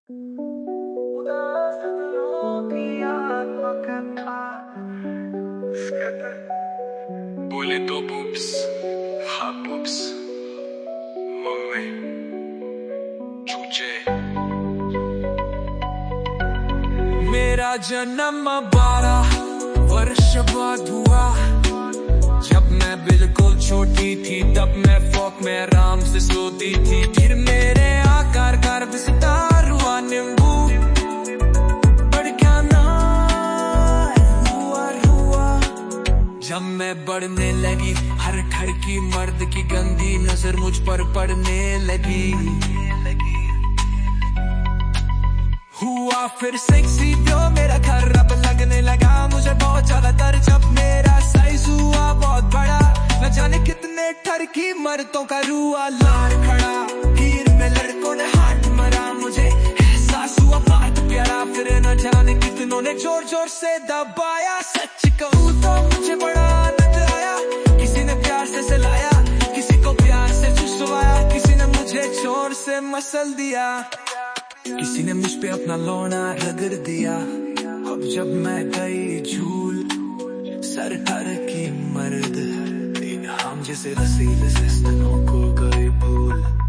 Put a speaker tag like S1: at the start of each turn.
S1: बोले तो बूब्स, हाँ बूब्स, मम्मी, चूचे। मेरा जन्म 12 वर्ष बाद हुआ। जब मैं बिल्कुल छोटी थी तब मैं फोक में आराम से सोती थी। फिर मेरे आकार का विस्तार हुआ नींबू, बढ़ क्या ना हुआ। जब मैं बढ़ने लगी हर घर की मर्द की गंदी नजर मुझ पर पड़ने लगी। हुआ फिर सेक्सी ब्रो, मेरा घर अब लगने लगा मुझे बहुत ज्यादा डर। जब मेरा साइज हुआ बहुत बड़ा, न जाने कितने ठरकी मर्दों का रुआ लार खड़ा। हीर में लड़कों ने हाथ मरा, मुझे एहसास हुआ बहुत प्यारा। फिर न जाने कितनों ने जोर जोर से दबाया। सच कहूँ तो मुझे बड़ा आनंद आया। किसी ने प्यार से सहलाया, किसी को प्यार से चुसवाया, किसी ने मुझे जोर से मसल दिया, किसी ने मुझ पे अपना लौना रगड़ दिया। अब जब मैं गई झूल सर टर की मर्द, इन हम जैसे रसीले से स्तनों को गई भूल।